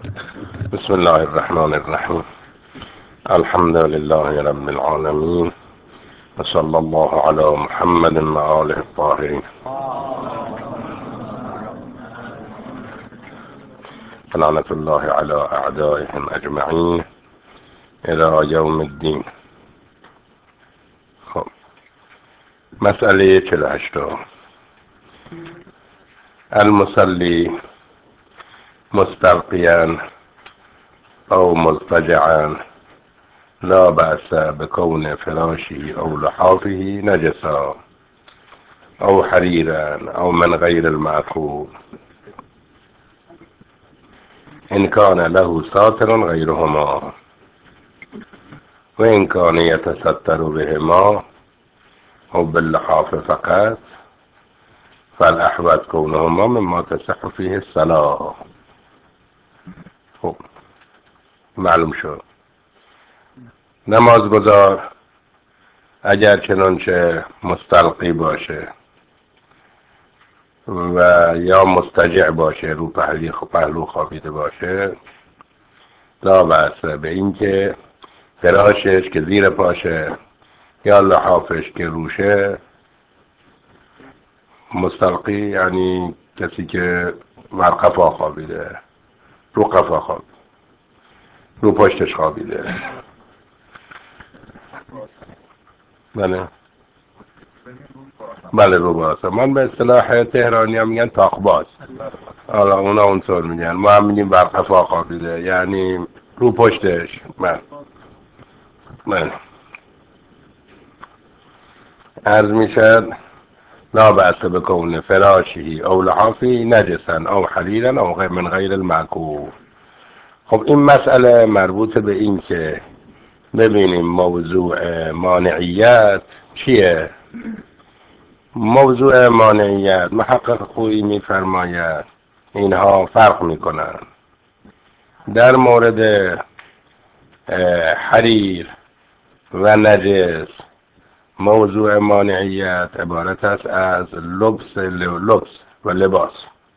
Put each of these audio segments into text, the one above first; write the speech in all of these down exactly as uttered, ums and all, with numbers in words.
بسم الله الرحمن الرحيم. الحمد لله رب العالمين، وصلى الله على محمد وآله الطاهرين. لعنة الله على أعدائهم أجمعين إلى يوم الدين. خب. مسألة چهل و هشت. المصلي مستلقيا أو مضطجعا لا بأس بكون فراشه أو لحافه نجسا أو حريرا أو من غير المأكول إن كان له ساتر غيرهما، وإن كان يتستر بهما أو باللحاف فقط فالأحوط كونهما مما تصح فيه الصلاة. خب معلوم شد نمازگزار اگر چنانچه مستلقی باشه و یا مستجع باشه، رو پهلوی پهلو خوابیده باشه، لا بأس به اینکه فراشش که زیر پاشه یا لحافش که روشه، مستلقی یعنی کسی که بر قفا خوابیده، رو قفا خوابیده، رو پشتش خوابیده. بله بله رو باز. من به اصطلاح تهرانی هم میگن تاقباز، حالا اونا اونطور میگن، ما هم میگیم بر قفا خوابیده، یعنی رو پشتش. من من عرض میشد لا بأس بكون فراشه او لحافه نجسا او حریرا او غیر من غیر المأکول. خب این مسئله مربوط به این که ببینیم موضوع مانعیت چیه. موضوع مانعیت محقق خویی میفرماید اینها فرق میکنن. در مورد حریر و نجس موضوع مانعیت عبارت است از لبس لبس و لباس،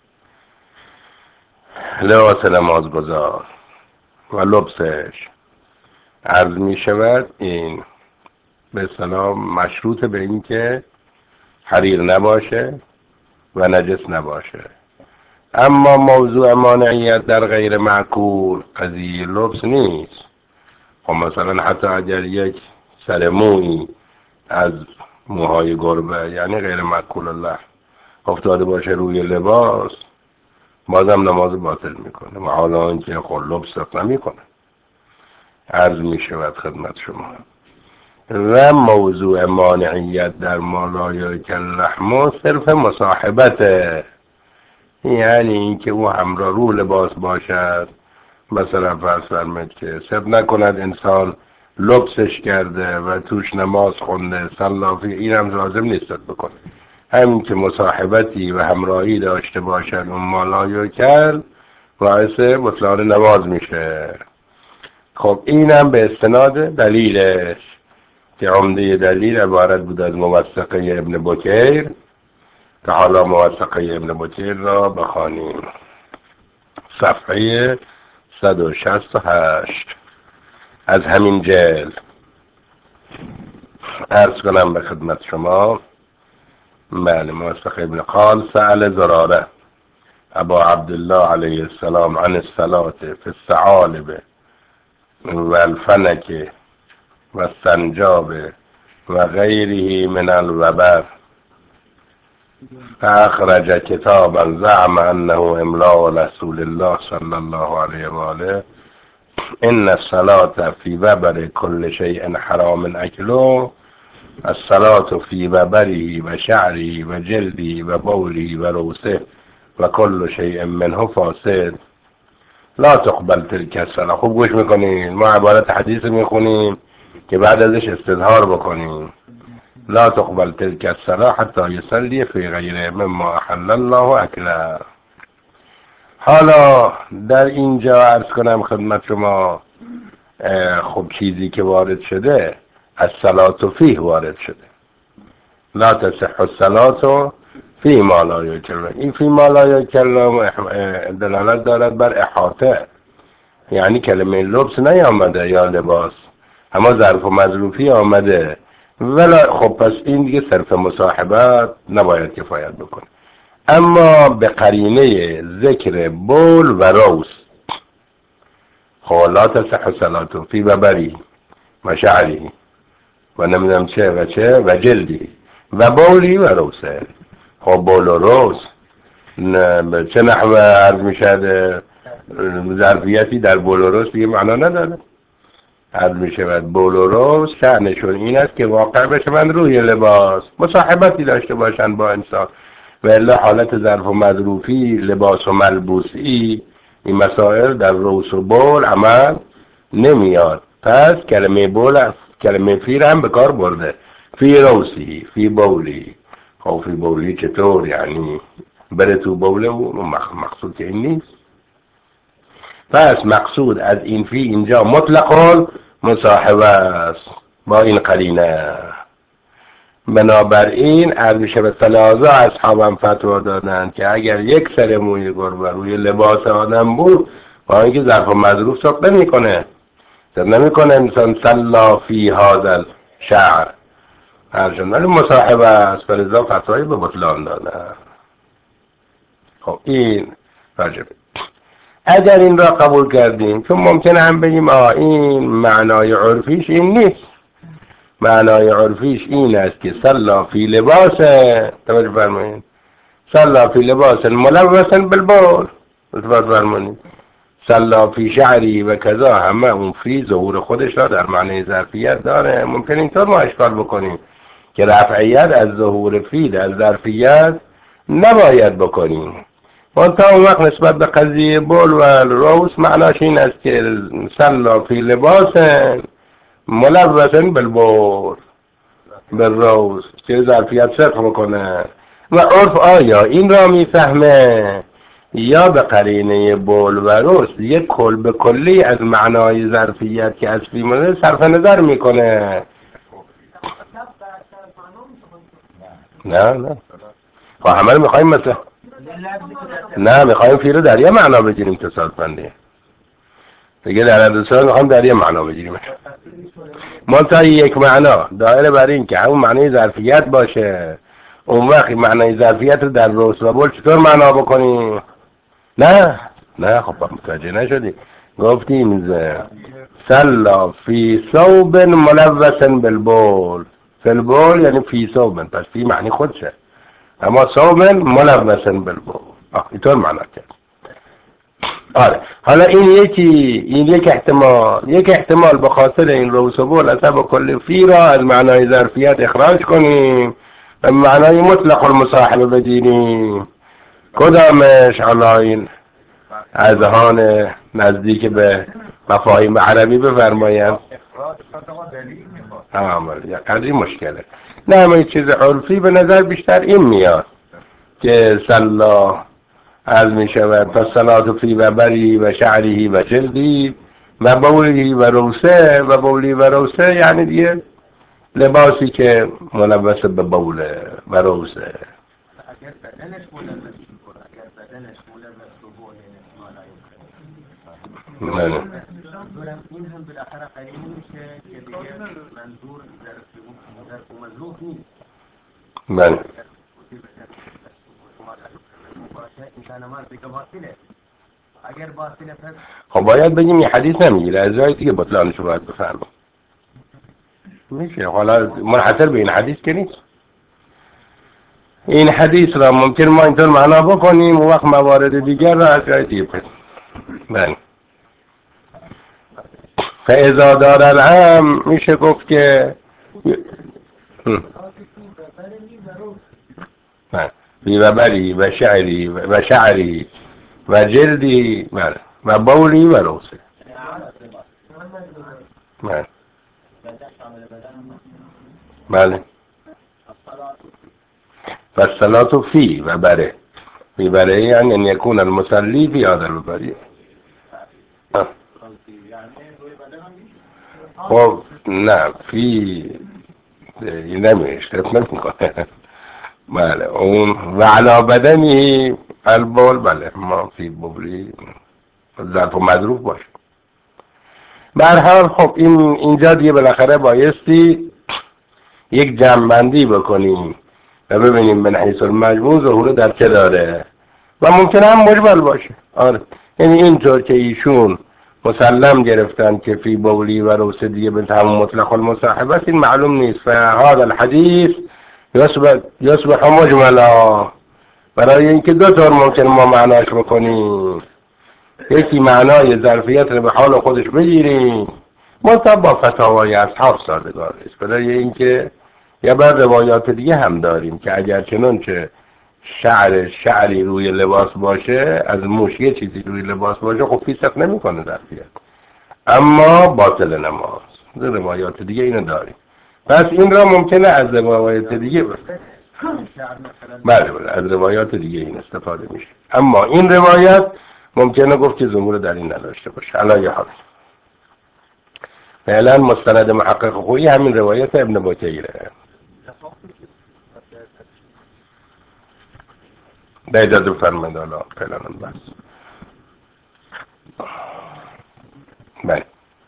لباس نمازگزار و لبسش. عرض می شود این به سلام مشروط به این که حریر نباشه و نجس نباشه. اما موضوع مانعیت در غیر معقول قضیه لبس نیست. خب مثلا حتی اگر یک سر مویی از موهای گربه یعنی غیر معقول الله افتاده باشه روی لباس، بازم نماز باطل میکنه و حالا اینکه خب لبس نمیکنه. عرض می شود خدمت شما. و موضوع مانعیت در مالای کلحم صرف مصاحبته، یعنی اینکه او همراه رو لباس باشد. مثلا فرض فرمایید که سب نکند انسان لبسش کرده و توش نماز خونده صلافی، این هم لازم نیست بکنه. همین که مصاحبتی و همراهی داشته باشد اون مالای کل باعث بطلان نماز میشه. خب اینم به استناد دلیلش که عمده دلیل عبارت بود از موثقه ابن بکیر، که حالا موثقه ابن بکیر را بخوانیم. صفحه صد و شصت و هشت از همین جلد. عرض کنم به خدمت شما. بله موثقه ابن قال سأل زراره ابا عبدالله علیه السلام عن الصلاة في الثعالب والفنك والسنجاب وغيره من الوبر، فأخرج كتابا زعم أنه إملاء رسول الله صلى الله عليه وآله إن الصلاة في وبر كل شيء حرام أكله، الصلاة في وبره وشعره وجلده وبوله وروسه وكل شيء منه فاسد لا تقبل تلك الصلاة. خوب گوش میکنین، ما عبارت حدیث میخونیم که بعد ازش استظهار بکنیم. لا تقبل تلك الصلاة حتى يصلي في غيره مما احل الله اكله. حالا در اینجا عرض کنم خدمت شما، خب چیزی که وارد شده الصلاة فیه وارد شده. لا تصح الصلاة فی ما لا یکل. این فی ما لا یکل دلالت دارد بر احاطه. یعنی کلمه لبس نیامده یا لباس، اما ظرف و مظروفی آمده. ولی خب پس این دیگه صرف مصاحبت نباید کفایت بکنه. اما به قرینه ذکر بول و روس، خب لا تصح صلاته فی ببری و شعری و نمیدونم چه و چه و جلدی و بولی و روسه. خب بول و روس به چه نحوه عرض میشد؟ ظرفیتی در بول و روس دیگه معنا نداره. عرض میشود بول و روس شأنشون این است که واقع بشوند روی لباس، مصاحبتی داشته باشند با انسان. و الا حالت ظرف و مظروفی، لباس و ملبوسی، این مسائل در روس و بول عمل نمیاد. پس کلمه بول است، کلمه فی هم به کار برده، فی روسی فی بولی. خب فی بولی چطور؟ یعنی بره تو بوله و مقصود که این نیست. پس مقصود از این فی اینجا مطلق مصاحبه است با این قرینه. بنابراین عرض شب ثلاثه اصحابم فتوا دادن که اگر یک سر موی گربه روی لباس آدم بود، با اینکه ظرف و مظروف ساخته نمیکنه، نمیکنه انسان صلا فی هذا الشعر هرچند ولی مصاحبه است، فلذا فتوایی به بطلان دادن. خب این واجبه. اگر این را قبول کردیم، چون ممکنه هم بگیم آه این معنای عرفیش این نیست، معنای عرفیش این است که صلا فی لباس، توجه فرمایید، صلا فی لباس ملوث بالبول، توجه فرمایید، صلا فی شعری و کذا، همه اون فی ظهور خودش را در معنی ظرفیت داره. ممکن اینطور ما اشکال بکنیم که رفعیت از ظهور فی در ظرفیت نباید بکنیم. منتها اون وقت نسبت به قضیه بول و روس معناش این است که صلا فی لباس ملوث بالبول بالروس که ظرفیت صرف بکنه. و عرف آیا این را میفهمه یا به قرینه بول و روس یک کل به کلی از معنای ظرفیت که از فی مونه صرف نظر میکنه؟ نه نه خب همه رو میخواییم مثلا نه میخواییم فی رو در یه معنا بگیریم تصادفاً دیگه در حدثان میخوام در یه معنا بگیریم. منتها یک معنا دایره بر این که همون معنی ظرفیت باشه. اون وقت معنی ظرفیت رو در روس و بول چطور معنا بکنیم؟ نه نه خب متوجه نشدی. گفتیم صلا فی ثوب ملوث بالبول، فی البول یعنی فی ثوب، پس فی معنی خودشه، اما ثوب ملوث بالبول آه اینطور معنا کرد. آره حالا این یکی این یک احتمال یک احتمال به خاطر این روس و بول اصلا با کل فی را از معنای ظرفیت اخراج کنیم و معنای مطلق المصاحبه بگیریم. کدامش؟ حالا این اذهان نزدیک به مفاهیم عربی بفرمایند. آمال یا قدری مشکله. نه اما این چیز عرفی به نظر بیشتر این میاد که صلا از می شود پس صلات فی و بری و شعری و جلدی و بولی و روسه و بولی و روسه یعنی دیگه لباسی که ملوث به بوله و روسه. اگر بدنش ملوث میکنه، اگر بدنش ملوث به بوله بله این هم بالاخره قرینه میشه که دیگه منظور ظرف و مظروف نیست. بله اگر باطله پس خب باید بگیم یه حدیث نمیگیره، از جای دیگه بطلانش رو باید بفرماییم. میشه حالا منحصر به این حدیث که نیست. این حدیث را ممکن ما اینطور معنا بکنیم و وقت موارد دیگر را از جای دیگه بکنیم. بله فاذا دار العام میشه گفت که فی و بری و شعری و شعری و جلدی و بولی و روسه. بله بله فالصلاة فی و بره، فی بره یعنی ان یکون المصلی فی هذا البری. خب نه فی نمیشه نمیکنه. بله اون و علا بدنی البول، بله ما فی بولی ظرف و مظروف باشه. به هر حال خب این اینجا دیگه بالاخره بایستی یک جمع‌بندی بکنیم و ببینیم من حیث المجموع ظهور در چه داره و ممکنه هم مجمل باشه. آره یعنی اینطور که ایشون مسلم گرفتن که فی بولی و روس دیگه به همون مطلق المصاحبه است، این معلوم نیست. فهذا الحدیث یصبح یصبح مجملا، برای اینکه دو طور ممکن ما معناش بکنیم. یکی معنای ظرفیت رو به حال خودش بگیریم منتها با فتاوای اصحاب سازگار است، برای اینکه یا بعد روایات دیگه هم داریم که اگر چنانچه شعر شعری روی لباس باشه، از موش یه چیزی روی لباس باشه، خب فیسق نمیکنه ظرفیت، اما باطل نماز. روایات دیگه اینو داریم. پس این را ممکنه از روایات دیگه بره. بله بله از روایات دیگه این استفاده میشه، اما این روایت ممکنه گفت که ظهور در این نداشته باشه. علی حال فعلا مستند محقق خویی همین روایت ابن بکیره. به اجازه فرمایید حالا فعلا بس. بله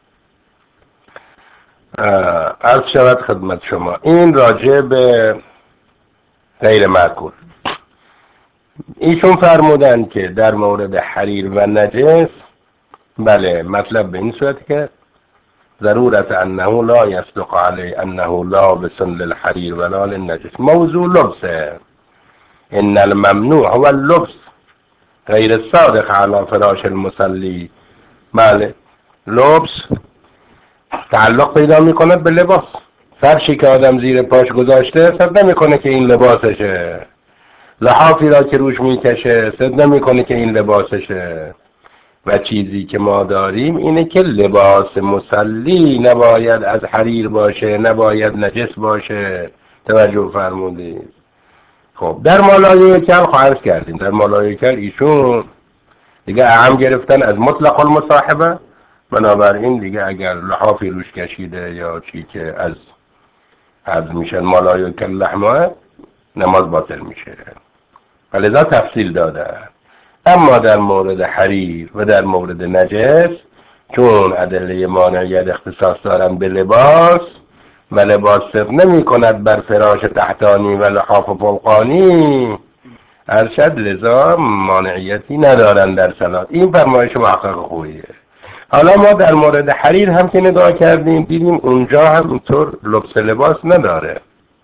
عرض شود خدمت شما این راجع به غیر معقول. ایشون فرمودن که در مورد حریر و نجس بله مطلب به این صورت که ضرورت انه لا يصدق علی انه لابس للحریر ولا للنجس موضوع لبسه. ان الممنوع هو اللبس غیر الصادق على فراش المصلی. بله لبس تعلق پیدا میکنه به لباس. فرشی که آدم زیر پاش گذاشته صد نمیکنه که این لباسشه، لحافی را که روش میکشه صد نمیکنه که این لباسشه. و چیزی که ما داریم اینه که لباس مصلی نباید از حریر باشه، نباید نجس باشه. توجه فرمودید؟ خب در مالای کل خواهد کردیم. در مالای کل ایشون دیگه اهم گرفتن از مطلق المصاحبه، بنابراین دیگه اگر لحافی روش کشیده یا چی که از از میشن مالای کل لحمه نماز باطل میشه، ولذا تفصیل داده. اما در مورد حریر و در مورد نجس چون ادله مانعیت اختصاص دارن به لباس و لباس صرف نمی کند بر فراش تحتانی و لحاف فوقانی ارشد، لذا مانعیتی ندارن در صلات. این فرمایش محقق خوبیه. حالا ما در مورد حریر هم که نگاه کردیم دیدیم اونجا هم اینطور لبس لباس نداره.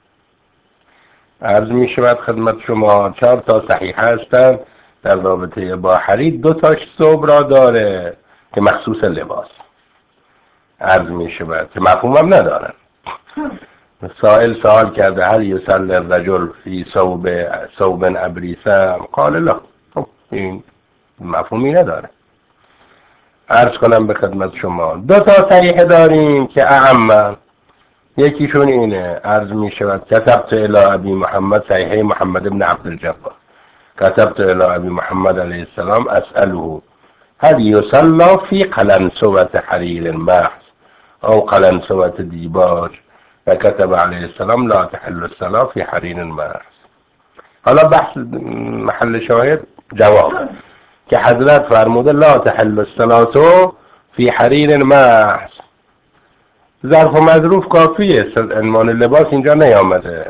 عرض می شود خدمت شما چهار تا صحیح هستن در رابطه با حریر، دو تاش صوب را داره که مخصوص لباس. عرض می شود که مفهومم ندارن. سائل سوال کرده هل یصلی الرجل فی ثوب ثوب ابریسم قال لا. خب این مفهومی نداره. عرض کنم به خدمت شما دو تا صحیح داریم که اهم، یکیشون اینه. عرض می شود کتبت الی ابی محمد، صحیح محمد ابن عبد الجبار، كتبت إلى أبي محمد عليه السلام أسأله هل يصلى في قلنسوة حرير محض أو قلنسوة ديباج، فكتب عليه السلام لا تحل الصلاة في حرير محض. حالا بحث محل شاهد جواب که حضرت فرموده لا تحل الصلاة في حرير محض. ظرف و مظروف کافیه، عنوان لباس اینجا نیامده.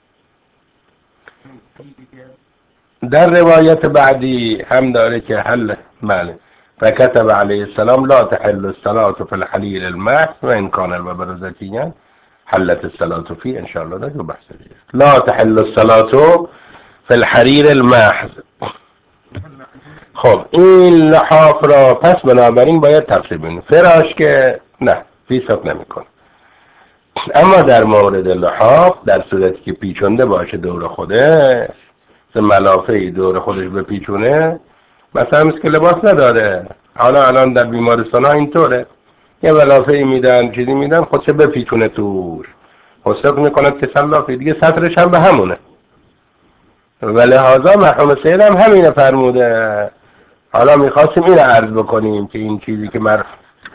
در روایت بعدی هم داره که حل بله فكتب عليه السلام لا تحل الصلاة في الحرير المحض وإن كان البرزتيا حلت الصلاة فيه. ان شاء الله ده جو بحث دیگه. لا تحل الصلاة في الحرير المحض. خب این لحاف را پس بنابراین باید تفسیر بینیم. فراش که نه فیسق نمیکنه. اما در مورد لحاف در صورتی که پیچونده باشه دور خودش، ملافه‌ای دور خودش بپیچونه، مثلا مثل که لباس نداره. حالا الان در بیمارستان ها اینطوره، یه ملافه‌ای میدن چیزی میدن خودش بپیچونه توش، حسب میکند که سلافه دیگه سطرش هم به همونه. و لحاظا مرحوم سید هم همینه فرموده. حالا میخواستیم این عرض بکنیم که این چیزی که مر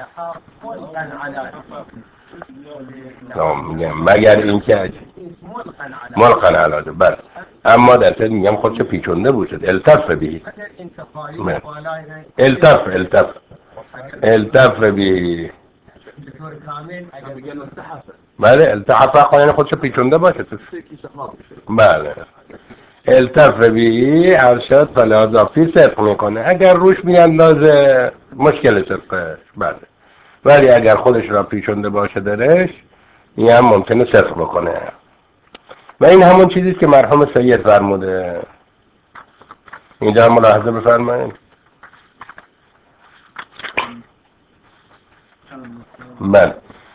میگم مگر این که ملقن علاجه بله، اما در صورت میگم خودش پیچونده بوشد التف بی التف التف التف بی به طور کامل اگر میگن التحفه بله التحفه خواهی یعنی خودشو پیچونده باشه تو. بله التف بی ارشد فلازا فی صدق میکنه اگر روش میاندازه مشکل صدقش. بله ولی اگر خودش را پیچونده باشه درش این هم ممکنه صدق بکنه و این همون چیزیست که مرحوم سید فرموده. اینجا ملاحظه بفرمایید. بله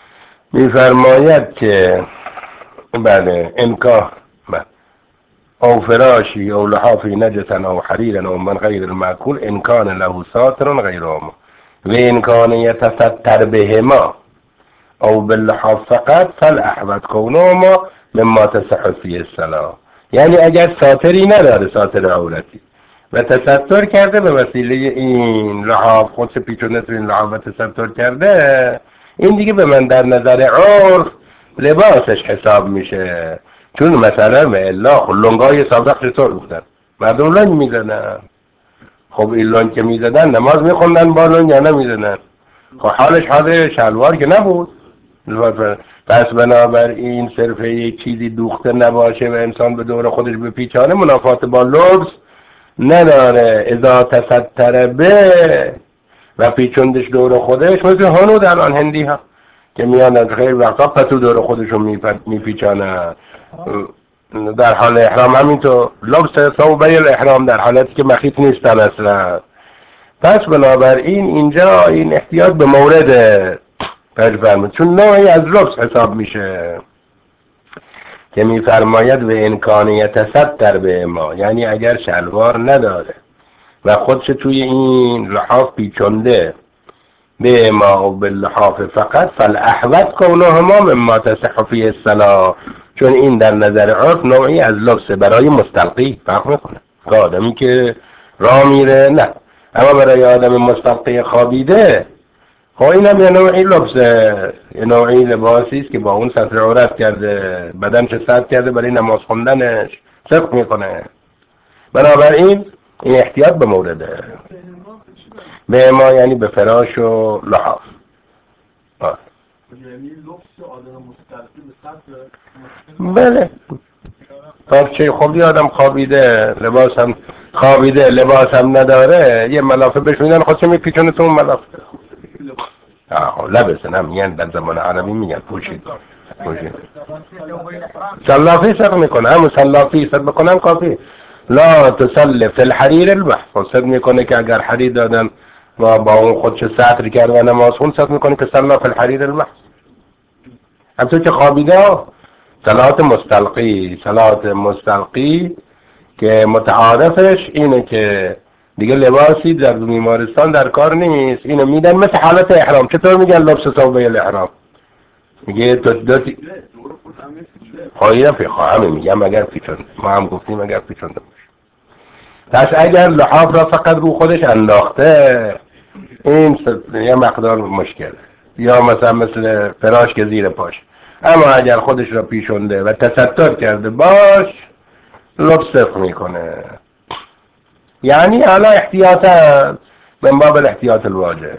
میفرماید که بله انکاه بله او فراشی او لحافی نجسا او حریرا او من غیر المعقول انکان له ساتر غیرهما و انکان یتستر بهما او باللحاف فقط فالاحوط کونهما مما تصح فیه الصلاة. یعنی اگر ساتری نداره ساتر عورتی و تستر کرده به وسیله این لحاف خودش پیچونه تو این لحاف و تستر کرده این دیگه به من در نظر عرف لباسش حساب میشه. چون مثلا و الا لنگای سابق چطور بودن مردم لنگ میزنن. خب این لنگ که میزدن نماز میخوندن با لنگ یا نمیزدن؟ خب حالش حال شلوار که نبود. پس بنابراین صرف یک چیزی دوخته نباشه و انسان به دور خودش بپیچانه منافات با لبس نداره. اذا تستر به و پیچوندش دور خودش مثل هنود الان هندی ها که میان از خیلی وقتا پتو دور خودشون میپیچانن در حال احرام. همینطور لبس ثوبه الاحرام در حالتی که مخیط نیستن اصلا. پس بنابراین اینجا این احتیاط به مورد فرمود چون نوعی از لبس حساب میشه که میفرماید و امکانیت ستر به ما یعنی اگر شلوار نداره و خودش توی این لحاف پیچونده به ما و باللحاف فقط فالاحوط کونهما مما تصح فیه الصلاة. چون این در نظر عرف نوعی از لبس برای مستلقی فرق میکنه. که آدمی که راه میره نه، اما برای آدم مستلقی خوابیده خب این هم یه نوعی لبسه، یه نوعی لباسی است که با اون ستر عورت کرده، بدنش ستر کرده برای نماز خوندنش صدق میکنه. بنابراین این احتیاط به مورده. به ما یعنی به فراش و لحاف. یعنی لبس آدم مستلقی به سطح بله پارچه خوبی آدم خوابیده لباس هم خوابیده لباس هم نداره یه ملافه بهش میدن خودش میپیچونه تو اون ملافه. آه لبسه نمیگن در زمان عربی میگن پوشید پوشید. سلافی صدق میکنه همون سلافی صدق بکنم کافی. لا تسلف فی الحریر المحفوظ صدق میکنه که اگر حریر دادن و با اون خودش سطر کرد و نماز خون صدق میکنه که سلاف فی الحریر المحفوظ. همطور که خوابیده صلات مستلقی صلات مستلقی که متعارفش اینه که دیگه لباسی در بیمارستان در کار نیست، اینو میدن مثل حالت احرام. چطور میگن لبس ثوبه الاحرام؟ میگه تو دوتی خواهی فی خواهمه میگم اگر پیچونده ما هم گفتیم اگر پیچونده باشه. پس اگر لحاف را فقط رو خودش انداخته این یه مقدار مشکله، یا مثلا مثل فراش که زیر پاش. اما اگر خودش را پیچونده و تستر کرده باش لبس صدق میکنه. یعنی حالا احتیاطا من باب الاحتیاط الواجب.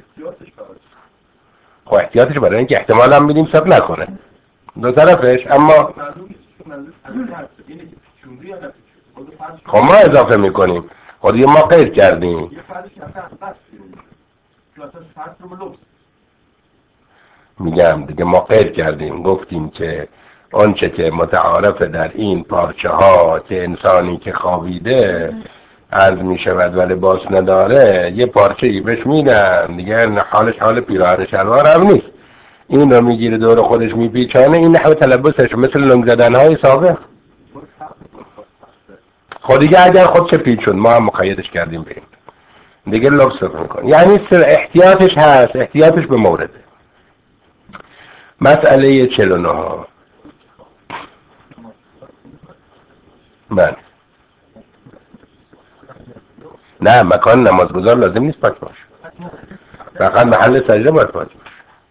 خب احتیاطش برای اینکه احتمال هم میدیم صدق نکنه دو طرفش. اما خب ما اضافه میکنیم خود یه ما قید کردیم میگم دیگه ما قید کردیم گفتیم که آنچه که متعارف در این پارچه ها که انسانی که خوابیده عرض می شود و لباس نداره یه پارچه ای بهش میدن دیگه حالش حال پیراهن شلوار هم نیست، این رو میگیره دور خودش میپیچانه. این نحو تلبسش مثل لنگ زدن های سابق. خود دیگه اگر خودش پیچون ما هم مقیدش کردیم به این دیگه لبس میکنه. یعنی احتیاطش هست، احتیاطش به مورده. مسئله چهل و نه. بله نه مکان نمازگزار لازم نیست پاک باشه، فقط محل سجده باید پاک باشه.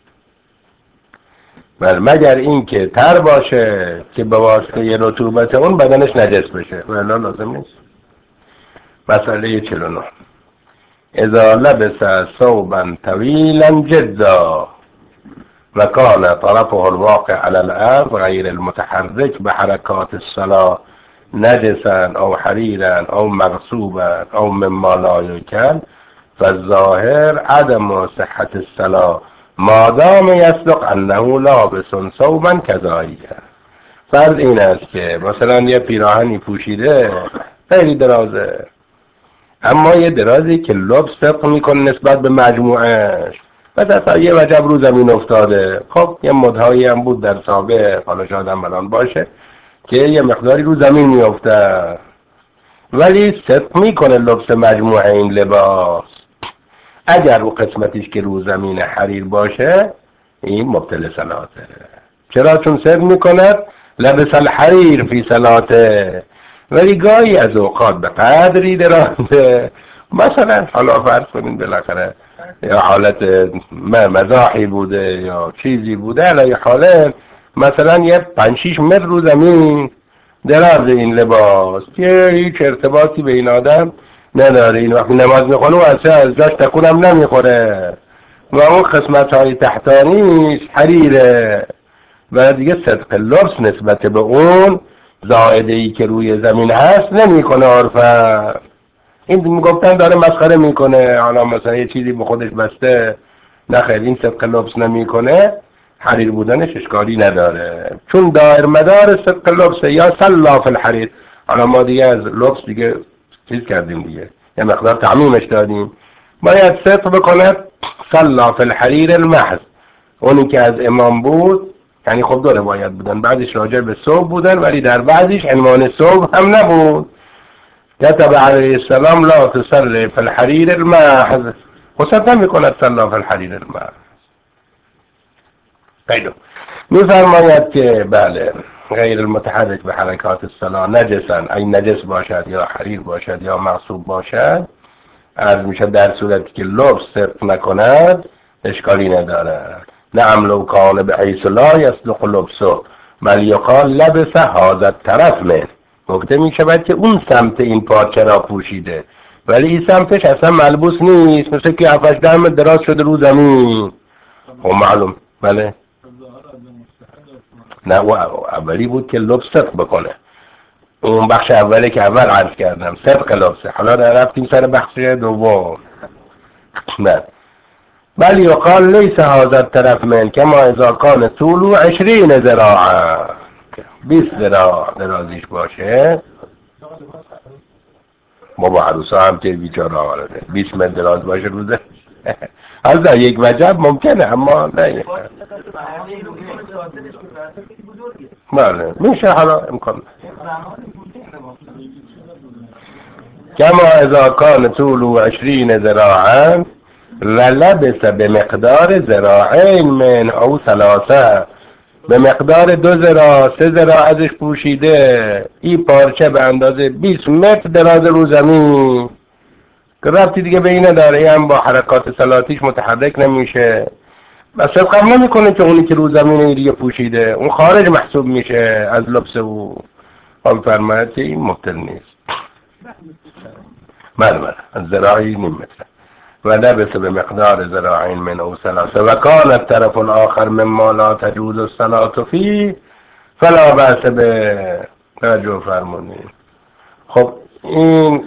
بله مگر این که تر باشه که به واسطه رطوبت اون بدنش نجس بشه ولی لازم نیست. مسئله چهل و نه. اذا لبس ثوبا طویلا جدا و کان طرفه الواقع على الارض غیر المتحرک بحرکات الصلاة نجسا او حریرا او مغصوبا او مما لا یکل فالظاهر عدم صحة الصلاة ما دام يصدق انه لابس ثوبا كذلك. فرض این است که مثلا یه پیراهنی پوشیده خیلی درازه، اما یه درازی که لب صدق میکنه نسبت به مجموعش، مثلا یه وجب رو زمین افتاده، خب یه مدهایی هم بود در سابق، حالا شاید هم الان باشه که یه مقداری رو زمین میفته، ولی صدق میکنه لبس مجموعه این لباس. اگر رو قسمتیش که رو زمین حریر باشه این مبطل صلاته. چرا؟ چون صدق میکند لبس الحریر فی صلاته. ولی گاهی از اوقات به قدری درازه، مثلا حالا فرض کنین بالاخره یا حالت مزاحی بوده یا چیزی بوده، علی حالت مثلا یه پنج شیش متر رو زمین دراز این لباس که هیچ ارتباطی به این آدم نداره، این وقتی نماز میخونه و اصلا از جاش تکونم نمیخوره و اون قسمت های تحتانیش حریره و دیگه صدق لبس نسبت به اون زائده ای که روی زمین هست نمیکنه. عرفا این میگفتن داره مسخره میکنه، حالا مثلا یه چیزی به خودش بسته، نه خیر، این صدق لبس نمیکنه، حریر بودنش اشکالی نداره، چون دایر مدار صدق لبس یا صلا فی الحریر. حالا ما دیگه از لبس دیگه چیز کردیم دیگه، یه مقدار تعمیمش دادیم، باید صدق بکنه صلا فی الحریر المحض، اونی که از امام بود، یعنی خب دو روایت بودن، بعضیش راجع به صبح بودن ولی در بعضیش عنوان صبح هم نبود. كتب علیه السلام لا تصلی فی الحریر المحض، خصوصا نمی کند صلا فی الحریر المحض. خیلی میفرماید که بله غیر المتحرک به حرکات الصلاة نجسا، ای نجس باشد یا حریر باشد یا مغصوب باشد، عرض میشه در صورتی که لبس صدق نکند اشکالی ندارد. نعم لو کان بحیث لا یصدق لبسه بل یقال لبس هذا الطرف من، گفته می شود که اون سمت این پارچه را پوشیده ولی این سمتش اصلا ملبوس نیست، مثل که هفتش ده متر دراز شده رو زمین. خب معلوم بله نه، و اولی بود که لبس صدق بکنه، اون بخش اولی که اول عرض کردم صدق لبسه. حالا در رفتیم سر بخش دوم. نه بل یقال لیس هذا الطرف من کما اذا کان طول عشرین ذراعا، بیست ذراع درازیش باشه. بابا عروسا هم که بیچاره آورده بیست متر دراز باشه روزه از یک وجب ممکنه، اما نه بله میشه، حالا امکان کما اذا کان طول عشرین ذراعا للبس به مقدار ذراعین من او ثلاثه، به مقدار دو ذراع سه ذراع ازش پوشیده، این پارچه به اندازه بیست متر دراز رو زمین که ربطی دیگه به اینه داره، هم با حرکات صلاتیش متحرک نمیشه و صدقم نمی کنه که اونی که رو زمین دیگه پوشیده اون خارج محسوب میشه از لبس او. هم فرماید که این مبطل نیست. بله بله از ذراعی نیم متر و لبس به مقدار ذراعین من او ثلاثه و کان الطرف الاخر مما لا تجوز الصلاة فيه فلا بأس به. توجه فرمونید. خب این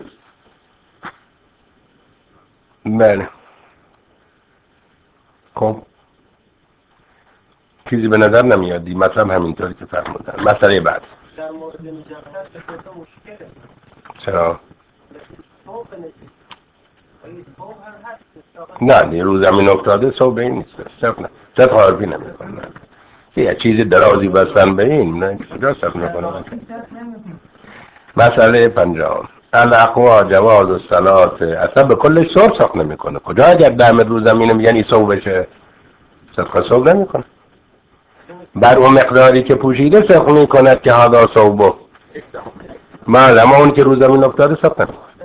بله خب چیزی به نظر نمیادی، مثلا همینطوری که فرمودن. مسئله بعد در مورد نجاست که مشکله. چرا؟ نه رو زمین افتاده صبح این نیست، صرف نه صرف حرفی نمی کنن، یه چیزی درازی بستن به این نه کجا صرف نکنن. مسئله پنجم الاقوا جواز الصلاة، اصلا به کلش صبح صرف نمی کنه، کجا اگر دم رو زمین میگن این صبح بشه صرف صبح نمی کنه، بر اون مقداری که پوشیده صرف می کند که هذا صبح. بله اما اون که رو زمین افتاده صرف نمی کنه،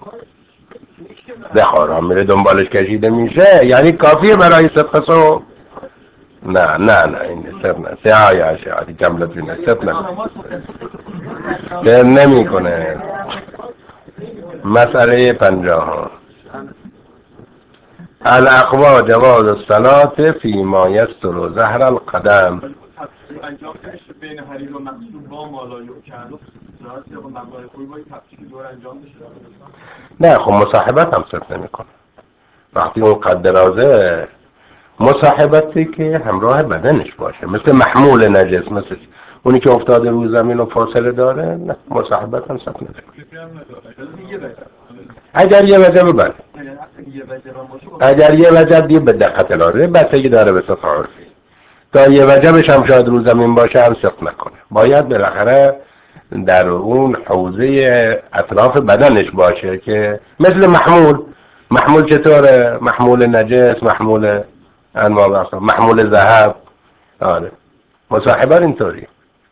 بخارم میره دنبالش کشیده میشه، یعنی کافیه برای صدق صبح. نه نه نه این صرف نه سه یا شعاری جملتی نه صرف نه صرف نمی کنه. مسئله پنجاه الاقوا جواز الصلاة فيما يستر ظهر القدم. انجام بشه بین حریر و مقصود با مالای و کندو صورت یا مقای خوبی با این تفصیل دور انجام بشه. نه خب مصاحبت هم صرف نمی کنه. وقتی اون قد درازه مصاحبتی که همراه بدنش باشه، مثل محمول نجس، مثل اونی که افتاده رو زمین و فاصله داره، نه مصاحبت هم صرف نمی کنه. اگر یه وجه ببند اگر یه وجه دیگه به دقت لازم بستگی داره به صفحه عرفی، تا یه وجبش هم شاید رو زمین باشه هم سقط نکنه. باید بالاخره در اون حوزه اطراف بدنش باشه که مثل محمول محمول چطوره؟ محمول نجس، محمول انواع محمول ذهب. آره مصاحبه اینطوری.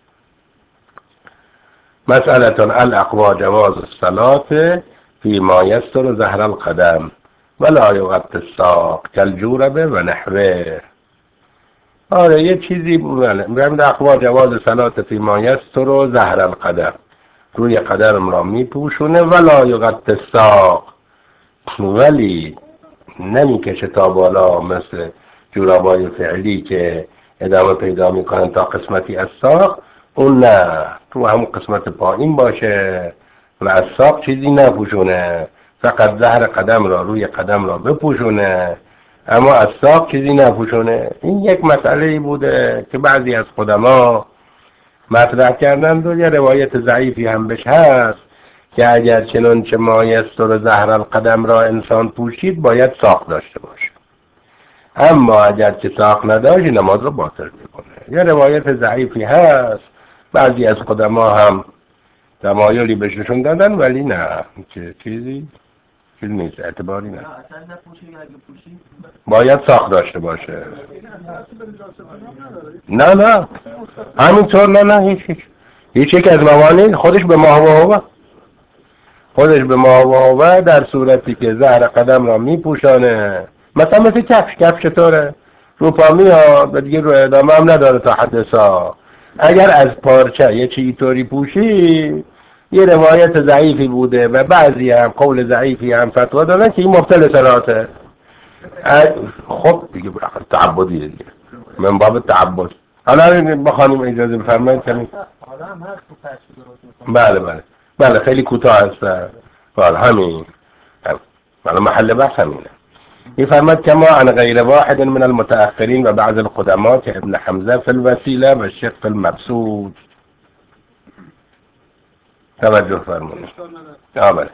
مسئله الاقوا جواز الصلاة فيما يستر ظهر القدم ولا يغطي الساق كالجورب و نحوه. آره یه چیزی بوده میگم اقوا جواز صلات فیما یستر و ظهر القدم، روی قدم را میپوشونه ولا یغطی الساق، ولی نمیکشه تا بالا مثل جورابای فعلی که ادامه پیدا میکنن تا قسمتی از ساق. اون نه، تو همون قسمت پایین باشه و از ساق چیزی نپوشونه، فقط ظهر قدم را روی قدم را بپوشونه اما از ساق چیزی نپوشونه. این یک مسئله بوده که بعضی از قدما مطرح کردن و یه روایت ضعیفی هم بهش هست که اگر چنانچه ما یستر ظهر القدم را انسان پوشید باید ساق داشته باشه، اما اگر که ساق نداشت نماز را باطل میکنه. یه روایت ضعیفی هست، بعضی از قدما هم تمایلی بهش نشون دادن، ولی نه چه چیزی چیز نیست، اعتباری نه. باید ساق داشته باشه. نه نه همینطور، نه نه هیچ هیچ هیچ یک از موانع خودش به ما هوا خودش به ما هوا در صورتی که ظهر قدم را میپوشانه. مثلا مثل کفش کفش چطوره؟ رو پا میاد دیگه، رو ادامه هم نداره تا حد ساق. اگر از پارچه یه چیزی طوری پوشی، یه روایت ضعیفی بوده و بعضی هم قول ضعیفی هم فتوا دادن که این مبطل صلاته. خب دیگه تعبدی دیگه، من باب تعبد. حالا بخوانیم اجازه بفرمایید کنیم. بله بله بله خیلی کوتاه هست. بله همین بله محل بحث همینه. يفرمت كما عن غير واحد من المتأخرين وبعض القدماء كابن حمزة في الوسيلة والشيخ في المبسوط. توجه فرمون. آمد.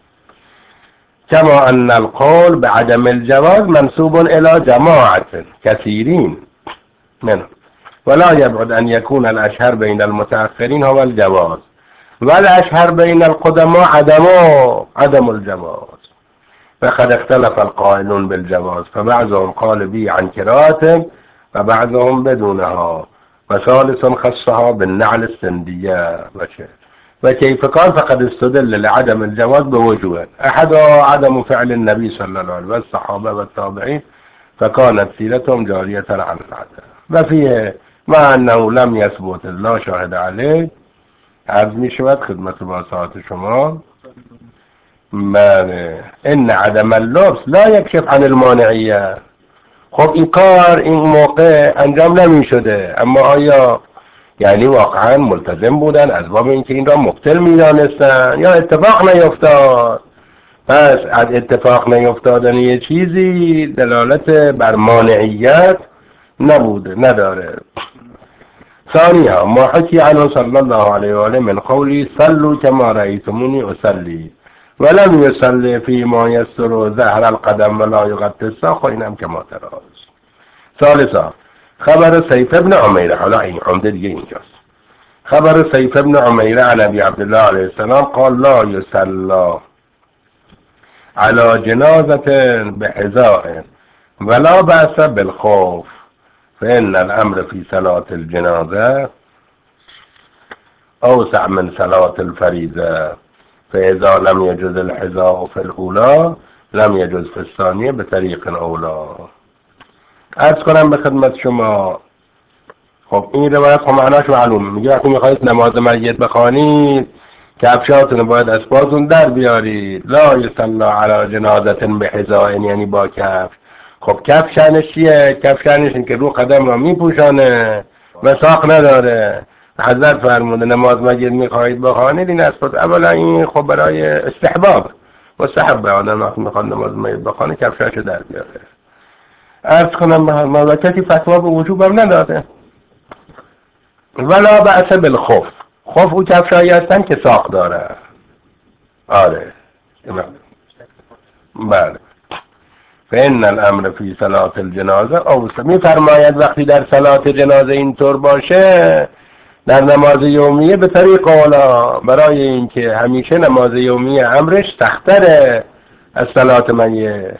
كما أن القول بعدم الجواز منسوب إلى جماعة كثيرين منهم، ولا يبعد أن يكون الأشهر بين المتأخرين هو الجواز، والأشهر بين القدماء عدمه عدم الجواز. فقد اختلف القائلون بالجواز، فبعضهم قال به عن كراهة وبعضهم بدونها، وثالث خصها بالنعل السندية وكيف قال فقد استدل لعدم الجواز بوجوه، أحدها عدم فعل النبي صلى الله عليه وسلم والصحابة والتابعين فكانت سيرتهم جارية عن العدم، وفيه مع أنه لم يثبت لا شاهد عليه. عرض می شود خدمت باسات شما بله ان عدم اللبس لا يكشف عن المانعیه. خب این کار این موقع انجام نمی شده، اما آیا یعنی واقعا ملتزم بودن از باب اینکه این را مبطل می دانستن یا اتفاق نیفتاد؟ پس از اتفاق نیفتادن یه چیزی دلالت بر مانعیت نبوده نداره. ثانيا ما حكي عنه صلى الله عليه وآله من قولي صلوا كما رأيتموني أصلي ولم يصلي فيما يستر ظهر القدم ولا يغطي الساق وإنهم كما ترى. ثالثا خبر سيف بن عمير، حالا این عمده دیگه اینجاست. خبر سيف بن عمير عن أبي عبد الله عليه السلام قال لا يصلى على جنازة بحذاء ولا بأس بالخوف، فإن الأمر في صلاة الجنازة أوسع من صلاة الفريضة، فإذا لم يجوز الحذاء في الأولى لم يجوز في الثانية بطريق أولى. عرض کنم به خدمت شما، خب این روایت خب معناش معلومه. میگه وقتی میخواید نماز میت بخوانید کفشاتون باید اسباتون در بیارید. لا یصلی علی جنازة بحذاء یعنی با کفش، خب کف شأنش چیه؟ کف شأنش این که رو قدم را میپوشانه و ساق نداره. حضرت فرموده نماز مگه میخواهید بخوانید این است. اولا این خب برای استحباب مستحب آدم وقتی میخواد نماز مگه بخوانه کفشش در بیاره. عرض کنم به هر موقعی فتوا به وجوب هم نداده. ولا بأس بالخف. خف او کفشایی هستن که ساق داره. آره بله. فإن الامر فی صلاة الجنازه اوسع. میفرماید وقتی در صلات جنازه اینطور باشه در نماز یومیه به طریق اولا، برای اینکه همیشه نماز یومیه امرش سختره از صلات میت.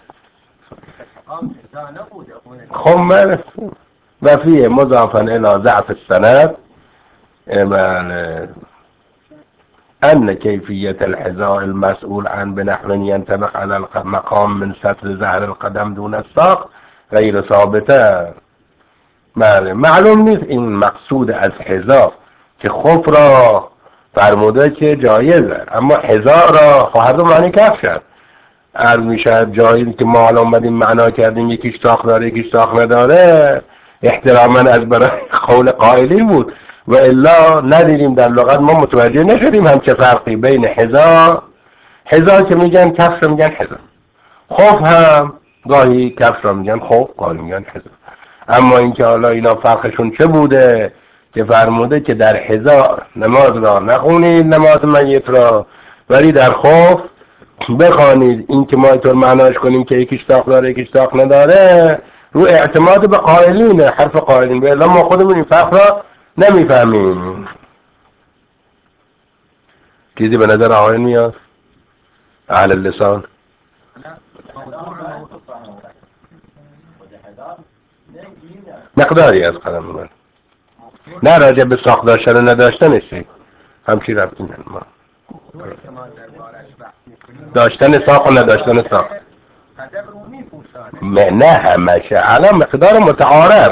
خب من و فیه مضافا الى ضعف السند بله ان کیفیت الحذاء المسئول عن بنحو ينطبق على المقام من سطر ظهر القدم دون الساق غیر ثابته. بله معلوم نیست این مقصود از حذا که خف را فرموده که جایزه، اما حذا را خب هر دو معنی کفشن. عرض میشه جایی که ما حالا اومدیم معنا کردیم یکیش ساق داره یکیش ساق نداره احتراما از برای قول قائلین بود و الا ندیدیم در لغت ما متوجه نشدیم هم چه فرقی بین حذا حذا که میگن کفش رو میگن حذا، خف هم گاهی کفش رو میگن خف گاهی میگن حذا. اما اینکه حالا اینا فرقشون چه بوده که فرموده که در حذا نماز را نخونید نماز میت را ولی در خف بخوانید. این که ما اینطور معناش کنیم که یکیش ساق داره یکیش ساق نداره رو اعتماد به قائلینه، حرف قائلین، به الا ما خودمون این فرق را نمیفهمیم. چیزی به نظر آقایون میاد؟ اهل اللسان مقداری از قدم من نه راجع به ساق داشتن و نداشتن است همچی رفتیم ما داشتن ساق و نداشتن ساق نه همشه الان مقدار متعارف.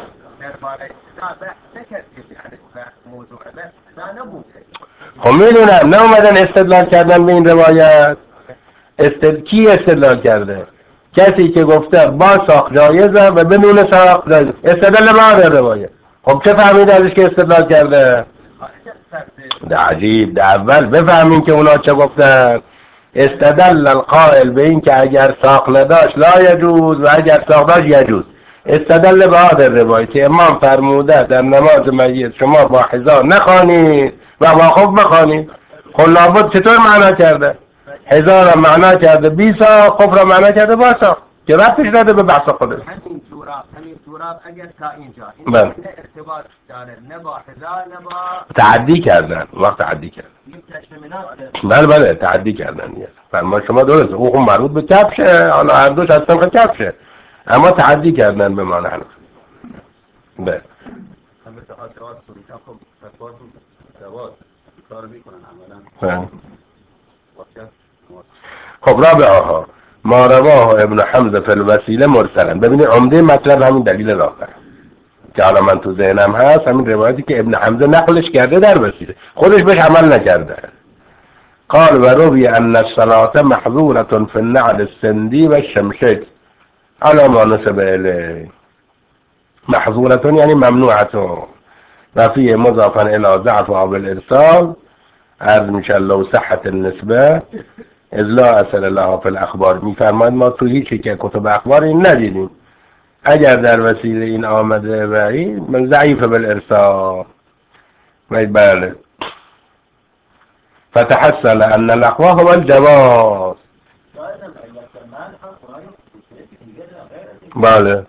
خب میدونم نه اومدن استدلال کردن به این روایت. استد... کی استدلال کرده؟ کسی که گفته با ساق جایزه و بدون ساق جایزه. استدلال بعد روایت. خب چه فهمید ازش که استدلال کرده؟ ده عجیب. ده اول بفهمین که اونا چه گفتن. استدل القائل به این که اگر ساق نداشت لا یجوز و اگر ساق داشت یجوز. استدل به هذا روایت امام فرموده در نماز میت شما با حذا نخوانید و با خف بخوانید. خب لابد چطور معنا کرده؟ حذا را معنا کرده بی ساق، خف را معنا کرده با ساق که ربطش نداره به بحث خودش. همین سوراب همین سوراب اگر تا اینجا بله ارتباط داره نه با حذا نه با تعدی کردن وقت تعدی کردن. بله بله تعدی کردن. فرما شما درسته او خب مربوط به کفشه، حالا هر دوش هستن که کفشه اما تعدی کردن به معنی حلف. بله خب رابعه ها ما رواه ابن حمزه فی الوسیله مرسلا. ببینید عمده مطلب همین دلیل رابعه که حالا من تو ذهنم هست، همین روایتی که ابن حمزه نقلش کرده در وسیله خودش بهش عمل نکرده. قال و روی ان الصلاة محظورة فی النعل السندی و الشمشید على ما نسب الیه. محظورة یعنی ممنوعة و فیه مضافا الى ضعف و بالارسال. عرض میشه لو صحت النسبه اذ لا اصل لها فی الاخبار. میفرماید ما تو هیچی که کتب اخبار این ندیدیم اگر در وسیله این آمده و این من ضعیف بالارسال. بله فتحصل ان الاقوى هو الجواز. بله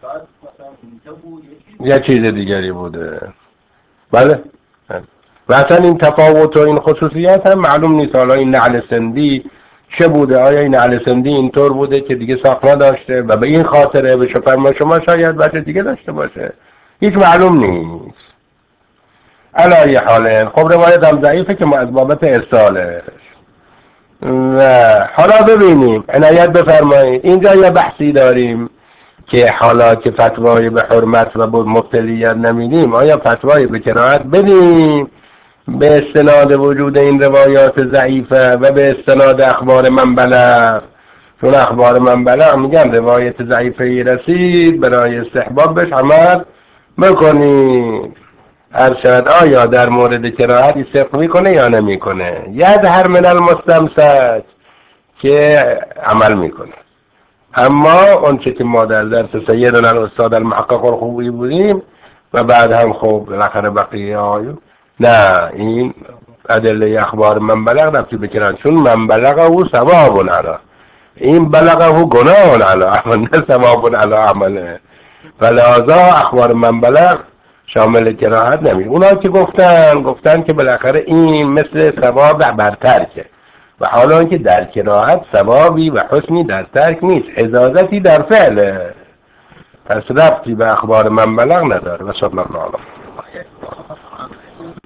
یه چیز دیگری بوده. بله و اصلا این تفاوت و این خصوصیات هم معلوم نیست. حالا این نعل سندی چه بوده؟ آیا این نعل سندی اینطور بوده که دیگه ساق نداشته و به این خاطره به شفرما شما شاید بچه دیگه داشته باشه هیچ معلوم نیست. علایه حاله خب روایت هم ضعیفه که از بابت ارسالش. و حالا ببینیم عنایت بفرمایید اینجا یه بحثی داریم که حالا که فتوای به حرمت و مبتلیت نمیدیم آیا فتوای به کراهت بدیم به استناد وجود این روایات ضعیفه و به استناد اخبار من بلغ چون اخبار من بلغ میگن روایت ضعیفه ای رسید برای استحباب بهش عمل بکنید. ارشد آیا در مورد کراهت صدق میکنه یا نمیکنه؟ یظهر من المستمسک که عمل میکنه، اما اون چه که ما در درس سیدنا الاستاد المحقق الخویی بودیم و بعد هم خب بالاخره بقیه آیون نه، این ادله اخبار من بلغ رفتی بکنن، چون من بلغه او ثواب علا، این بلغه او گناه علا عمل، نه ثواب علا عمله. ولذا اخبار من بلغ شامل کراهت نمیشه. اونا که گفتن گفتن که بالاخره این مثل ثواب بر ترکه، و حالا که در کراهت ثوابی و حسنی در ترک نیست، حجازتی در فعله، پس ربطی به اخبار من بلغ نداره. و صلی الله علیه